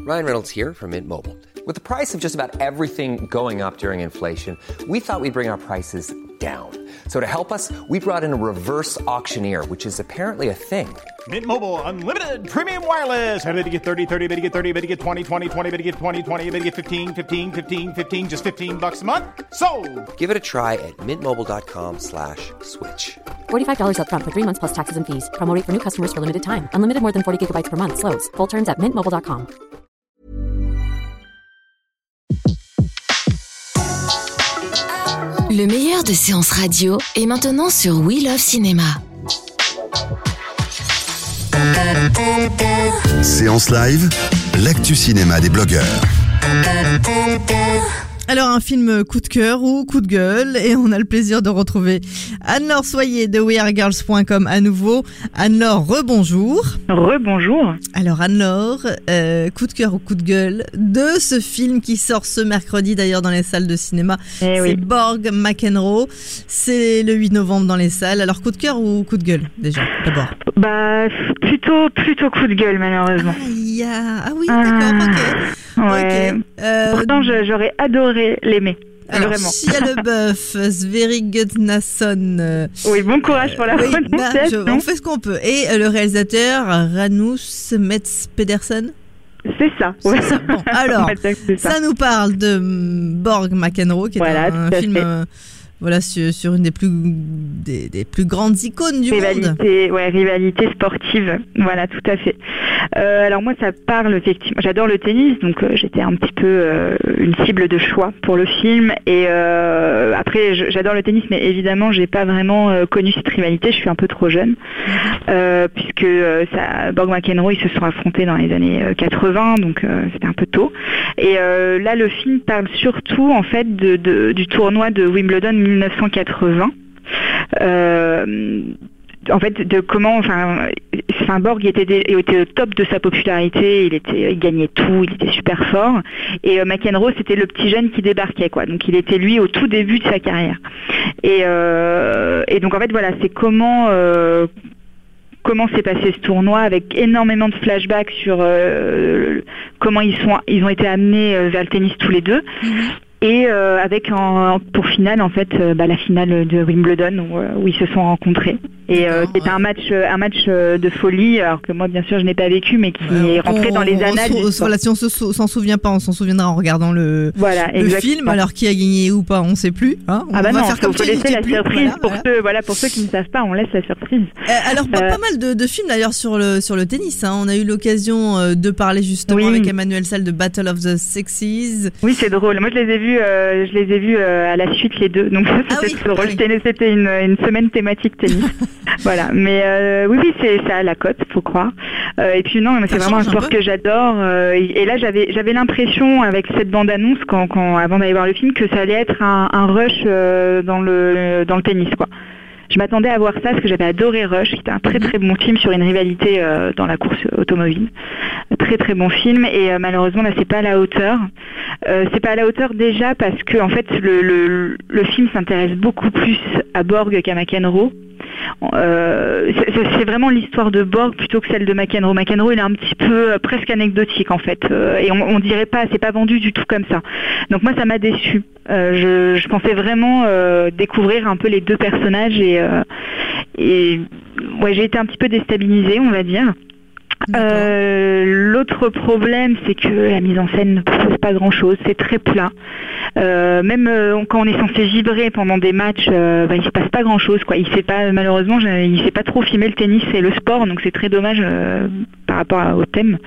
Ryan Reynolds here from Mint Mobile. With the price of just about everything going up during inflation, we thought we'd bring our prices down. So to help us, we brought in a reverse auctioneer, which is apparently a thing. Mint Mobile Unlimited Premium Wireless. How to get 30, 30, bit to get 30, bit to get 20, 20, 20, bit to get 20, 20, bit to get 15, 15, 15, 15, just $15 a month? Sold! Give it a try at mintmobile.com/switch. $45 up front for 3 months plus taxes and fees. Promo rate for new customers for limited time. Unlimited more than 40 gigabytes per month. Slows full terms at mintmobile.com. Le meilleur de séances radio est maintenant sur We Love Cinéma. Séance live, l'actu cinéma des blogueurs. Alors un film coup de cœur ou coup de gueule, et on a le plaisir de retrouver Anne-Laure Soyer de wearegirls.com à nouveau. Anne-Laure, rebonjour. Rebonjour. Alors Anne-Laure, coup de cœur ou coup de gueule de ce film qui sort ce mercredi d'ailleurs dans les salles de cinéma. C'est Borg McEnroe, c'est le 8 novembre dans les salles. Alors coup de cœur ou coup de gueule déjà d'abord? Bah plutôt coup de gueule malheureusement. Ah oui, d'accord, ok. Ouais. Okay. Pourtant j'aurais adoré l'aimer. Alors, vraiment. Shia LaBeouf, Sverre Gudnason. Oui, bon courage pour la prononciation. On fait ce qu'on peut. Et le réalisateur, Rasmus Metz Pedersen. C'est ça. Ouais. C'est ça. Bon, alors, ça nous parle de Borg McEnroe, qui est un film... Voilà, sur une des plus grandes icônes du monde. Rivalité sportive. Voilà, tout à fait. Alors moi, ça parle effectivement. J'adore le tennis, donc j'étais un petit peu une cible de choix pour le film. Et après, j'adore le tennis, mais évidemment, j'ai pas vraiment connu cette rivalité. Je suis un peu trop jeune, puisque Borg McEnroe, ils se sont affrontés dans les années 80, donc c'était un peu tôt. Et là, le film parle surtout en fait du tournoi de Wimbledon 1980. En fait, de comment, Borg était au top de sa popularité, il gagnait tout, il était super fort. Et McEnroe, c'était le petit jeune qui débarquait, quoi. Donc, il était lui au tout début de sa carrière. Et donc, en fait, voilà, c'est comment s'est passé ce tournoi, avec énormément de flashbacks sur comment ils ont été amenés vers le tennis tous les deux. Et avec pour finale en fait la finale de Wimbledon où ils se sont rencontrés, et c'était un match de folie, alors que moi bien sûr je n'ai pas vécu, mais qui est rentré dans les annales. Voilà, si on s'en souvient pas, on s'en souviendra en regardant le film. Alors qui a gagné ou pas, on sait plus. Hein, on va faire comme faut laisser la surprise pour ceux qui ne savent pas, on laisse la surprise. Alors pas mal de films d'ailleurs sur le tennis. Hein. On a eu l'occasion de parler justement avec Emmanuel Salle de Battle of the Sexes. Oui, c'est drôle. Moi je les ai vus à la suite les deux, donc ça c'était drôle. C'était une semaine thématique tennis. Voilà, mais oui, c'est ça à la cote, faut croire. Et puis non, mais c'est vraiment un sport que j'adore. Et là, j'avais l'impression avec cette bande-annonce, avant d'aller voir le film, que ça allait être un rush dans le tennis, quoi. Je m'attendais à voir ça parce que j'avais adoré Rush, qui était un très très bon film sur une rivalité dans la course automobile. Très très bon film, et malheureusement là c'est pas à la hauteur. C'est pas à la hauteur déjà parce que en fait le film s'intéresse beaucoup plus à Borg qu'à McEnroe. C'est vraiment l'histoire de Borg plutôt que celle de McEnroe. McEnroe, il est un petit peu presque anecdotique en fait, et on dirait pas, c'est pas vendu du tout comme ça. Donc moi ça m'a déçu. Je pensais vraiment découvrir un peu les deux personnages, et j'ai été un petit peu déstabilisée, on va dire. L'autre problème, c'est que la mise en scène ne propose pas grand-chose, c'est très plat. Même quand on est censé vibrer pendant des matchs, il se passe pas grand-chose, quoi. Malheureusement, il sait pas trop filmer le tennis et le sport, donc c'est très dommage par rapport au thème.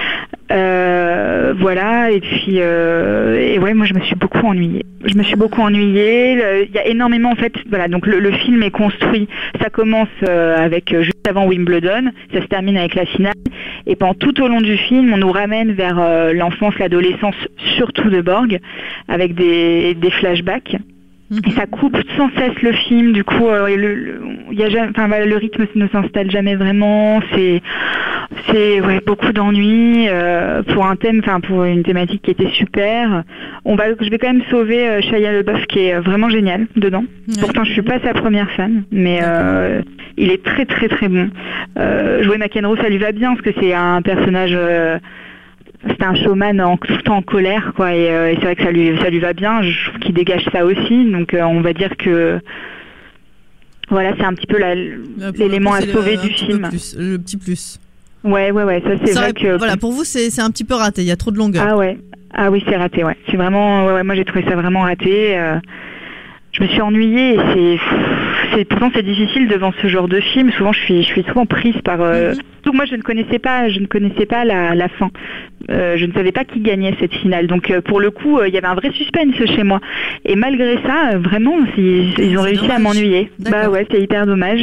Voilà, et puis moi je me suis beaucoup ennuyée. Il y a énormément en fait, voilà, donc le film est construit, ça commence avec juste avant Wimbledon, ça se termine avec la finale, et pendant tout au long du film, on nous ramène vers l'enfance, l'adolescence, surtout de Borg, avec des flashbacks. Et ça coupe sans cesse le film, du coup le rythme ne s'installe jamais vraiment, c'est beaucoup d'ennuis pour une thématique qui était super. Je vais quand même sauver Shia LaBeouf, qui est vraiment génial dedans. Pourtant je suis pas sa première fan, mais il est très très très bon. Jouer McEnroe, ça lui va bien parce que c'est un personnage c'était un showman tout le temps en colère, quoi. Et c'est vrai que ça lui va bien. Je trouve qu'il dégage ça aussi. Donc on va dire que voilà, c'est un petit peu l'élément à sauver du film. Le petit plus. Ouais, ça c'est vrai que. Voilà, pour vous c'est un petit peu raté. Il y a trop de longueur. Ah ouais. Ah oui, c'est raté. Ouais. C'est vraiment. Ouais, moi j'ai trouvé ça vraiment raté. Je me suis ennuyée et pourtant c'est difficile devant ce genre de film. Souvent je suis souvent prise par. Donc moi je ne connaissais pas la fin. Je ne savais pas qui gagnait cette finale. Donc pour le coup il y avait un vrai suspense chez moi. Et malgré ça vraiment ils ont réussi à m'ennuyer. D'accord. Bah ouais, c'est hyper dommage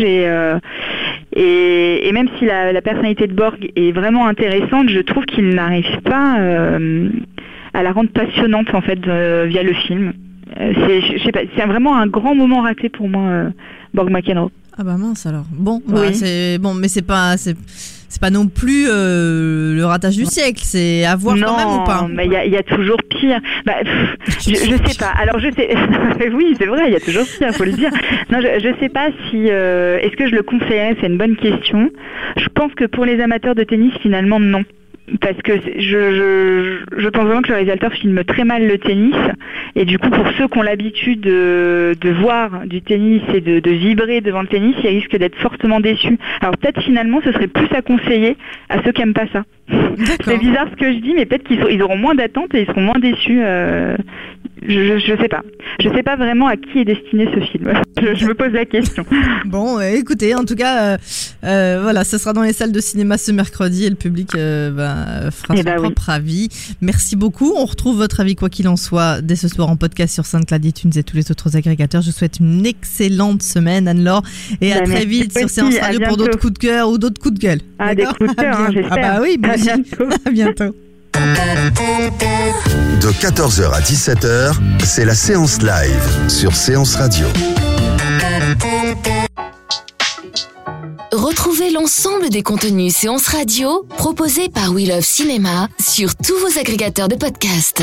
et même si la personnalité de Borg est vraiment intéressante, je trouve qu'ils n'arrivent pas à la rendre passionnante en fait via le film. Je sais pas, c'est vraiment un grand moment raté pour moi, Borg McEnroe. Ah bah mince alors. Bon, oui. C'est bon, mais c'est pas non plus le ratage du siècle. C'est à voir quand même ou pas. Non, mais il y a toujours pire. Je sais pas. Alors je sais. Oui, c'est vrai, il y a toujours pire, faut le dire. Non, je sais pas si. Est-ce que je le conseillerais ? C'est une bonne question. Je pense que pour les amateurs de tennis, finalement, non. Parce que je pense vraiment que le réalisateur filme très mal le tennis et du coup pour ceux qui ont l'habitude de voir du tennis et de vibrer devant le tennis, ils risquent d'être fortement déçus. Alors peut-être finalement ce serait plus à conseiller à ceux qui aiment pas ça. C'est bizarre ce que je dis, mais peut-être qu'ils auront moins d'attentes et ils seront moins déçus. Je sais pas. Je sais pas vraiment à qui est destiné ce film. Je me pose la question. Bon, écoutez, en tout cas, voilà, ça sera dans les salles de cinéma ce mercredi et le public fera son propre avis. Merci beaucoup. On retrouve votre avis, quoi qu'il en soit, dès ce soir en podcast sur SoundCloud, iTunes et tous les autres agrégateurs. Je vous souhaite une excellente semaine, Anne-Laure, et à très vite sur Séance Radio pour d'autres coups de cœur ou d'autres coups de gueule. Ah, des coups de cœur, j'espère. Ah bah oui, à bientôt. À bientôt. De 14h à 17h, c'est la séance live sur Séance Radio. Retrouvez l'ensemble des contenus Séance Radio proposés par We Love Cinéma sur tous vos agrégateurs de podcasts.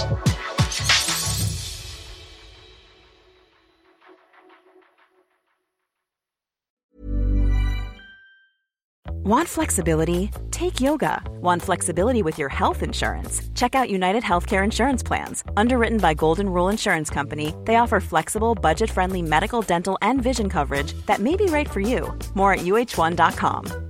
Want flexibility? Take yoga. Want flexibility with your health insurance? Check out United Healthcare Insurance Plans. Underwritten by Golden Rule Insurance Company, they offer flexible, budget-friendly medical, dental, and vision coverage that may be right for you. More at UH1.com.